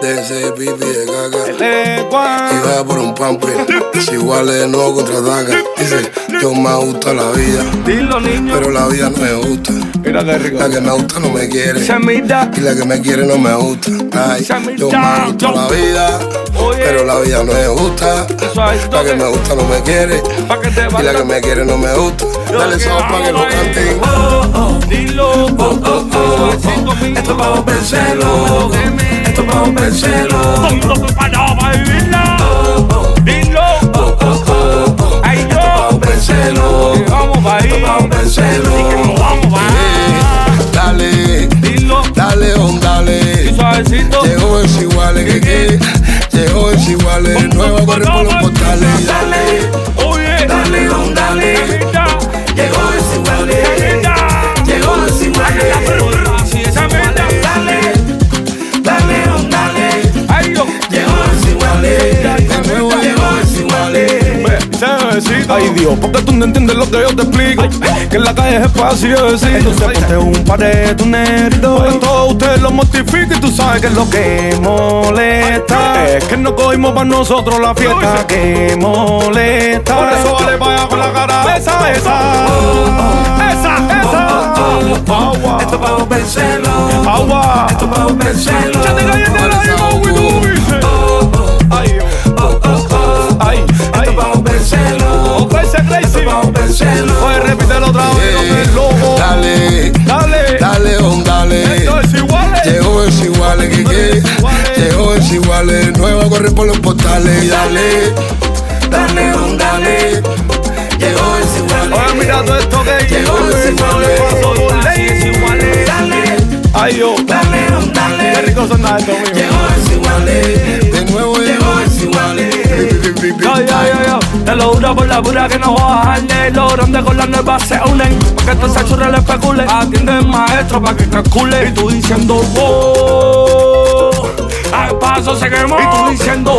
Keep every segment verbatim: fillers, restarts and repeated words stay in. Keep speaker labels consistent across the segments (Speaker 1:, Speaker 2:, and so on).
Speaker 1: de ese pipi de caca.
Speaker 2: El Juan.
Speaker 1: Y vaya por un pamper. Es igual de nuevo contraataca. Dice, yo me gusta la vida.
Speaker 2: Dilo, niño.
Speaker 1: Pero la vida no me gusta.
Speaker 2: Mira qué rico.
Speaker 1: La que me gusta no me quiere.
Speaker 2: Semita.
Speaker 1: Y la que me quiere no me gusta. Ay, yo me gusta la vida.
Speaker 2: Oye.
Speaker 1: Pero la vida no me gusta. La que me gusta no me quiere.
Speaker 2: Pa' que te
Speaker 1: Y la que me quiere no me gusta. Dale sabor pa' que lo canten.
Speaker 2: Oh, oh, dilo. Oh, oh, oh.
Speaker 1: Esto pa' rompérselo. Esto pa' rompérselo.
Speaker 2: Todo preparado para vivirla.
Speaker 1: Oh, oh.
Speaker 2: Dilo.
Speaker 1: Oh, oh, oh, oh.
Speaker 2: Ay, yo.
Speaker 1: Esto pa' rompérselo.
Speaker 2: Que vamos pa' ir.
Speaker 1: Esto pa' rompérselo.
Speaker 2: Y que nos vamos pa' ir.
Speaker 1: Dale.
Speaker 2: Dilo.
Speaker 1: Dale, on, dale.
Speaker 2: Y suavecito.
Speaker 1: Llegó el iguales que que. Llegó el iguales. Nueva corre por los portales. Dale.
Speaker 2: Oye.
Speaker 1: Dale, on, dale. Llegó el iguales. Llegó el iguales.
Speaker 2: Así esa mierda.
Speaker 1: Dale. Dale, on, dale.
Speaker 2: Ay, yo.
Speaker 1: Llegó el iguales. De nuevo llegó el iguales.
Speaker 2: Ay Dios, porque tú no entiendes lo que yo te explico. Que en la calle es espacio, entonces ponte un par de tuneritos. Porque todo usted lo mortifica y tú sabes que es lo que molesta. Es que no cogimos para nosotros la fiesta que molesta. Por eso vale vaya con la cara esa, esa. Esa, esa. Agua.
Speaker 1: Esto pa' rompérselo.
Speaker 2: Agua.
Speaker 1: Esto pa' rompérselo.
Speaker 2: Ya te calles de la misma, güey, tú dices. Ay,
Speaker 1: Oh, oh, oh.
Speaker 2: ay, ay.
Speaker 1: Esto pa' rompérselo.
Speaker 2: O crazy, crazy.
Speaker 1: Pa' rompérselo.
Speaker 2: Oye, repítelo otra vez, no me loco.
Speaker 1: Dale,
Speaker 2: Dale.
Speaker 1: dale, on, dale.
Speaker 2: Esto es igual.
Speaker 1: Llegó el iguales que que. Llegó el iguales. Nueva corre por los portales. Dale, dale, on, dale. Llegó el iguales.
Speaker 2: Oye, mira todo esto que
Speaker 1: Llegó el iguales.
Speaker 2: paso por ley.
Speaker 1: Dale,
Speaker 2: Ay, yo.
Speaker 1: dale, on, dale.
Speaker 2: Qué rico suena esto, mío.
Speaker 1: Llegó el iguales. De nuevo llegó el iguales.
Speaker 2: Yo, yo, yo, yo. Te lo juro por la pura que no voy a bajarle. Los grandes con las nuevas se unen. Pa' que estos sexos le especule. Atiende el maestro pa' que calcule. Y tú diciendo, wow. Al paso se quemó. Y tú diciendo,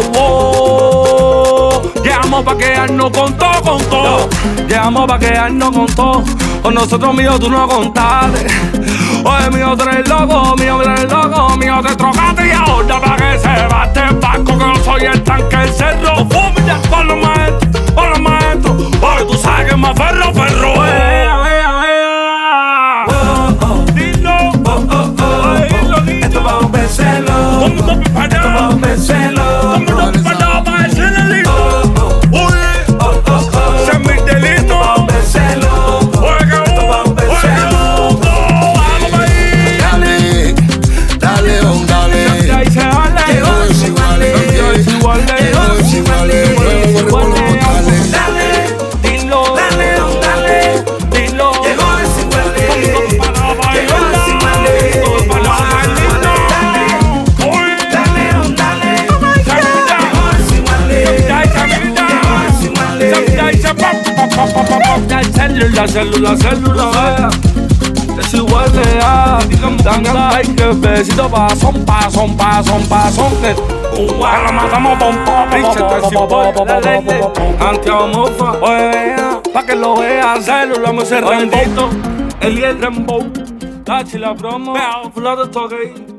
Speaker 2: wow. Llegamos pa' quedarnos con todo, con todo. Llegamos pa' quedarnos con todo. Con nosotros, mío, tú no contaste. Oye, mío, tres locos, mío, tres locos, mío, te trocaste y ahora pa' que se bate el barco, que no soy el tanque del cerro. Fumilla, por los maestros, por los maestros. Oye, tú sabes que es más ferro, ferro, eh, eh, eh.
Speaker 1: Oh, oh.
Speaker 2: Dilo,
Speaker 1: Oh, oh, oh.
Speaker 2: ay, dilo, niño.
Speaker 1: Esto pa' rompérselo.
Speaker 2: Todo el mundo
Speaker 1: Esto pa'
Speaker 2: preparado,
Speaker 1: rompérselo.
Speaker 2: todo el mundo preparado para decirle listo.
Speaker 1: Oh, oh.
Speaker 2: Oye,
Speaker 1: Oh, oh, oh.
Speaker 2: ese es mi delito.
Speaker 1: Pa' rompérselo.
Speaker 2: Oye, que
Speaker 1: Esto pa'
Speaker 2: uh, oye, que uh, vamos pa' ahí.
Speaker 1: Dale, dale, on, dale.
Speaker 2: Ya hice vale.
Speaker 1: Llegó el iguales.
Speaker 2: Yo es igual de
Speaker 1: Llegó el iguales. Nueva corre por los portales. Dale,
Speaker 2: Dilo,
Speaker 1: dale, on, dale.
Speaker 2: dilo.
Speaker 1: Llegó el iguales.
Speaker 2: Para
Speaker 1: Llegó
Speaker 2: bailar,
Speaker 1: el iguales.
Speaker 2: todo para bailar.
Speaker 1: Dale,
Speaker 2: Oye,
Speaker 1: dale, on, dale.
Speaker 2: Samita,
Speaker 1: Llegó el iguales.
Speaker 2: ya es Samita.
Speaker 1: Llegó el iguales.
Speaker 2: Samita dice pop, pop, pop, pop, pop, pop. Ya célula, célula, célula. Es igual de A. Danga, hay que besito pa' son, pa' son, pa' son, pa' son. Que la matamos, pom, pom, pom, pom, pom, pom. Antiamorfa, oye, vea, pa' que lo vea. Célula, me se rendito. El y el Rambo. La chila promo. Vea, flor de toque.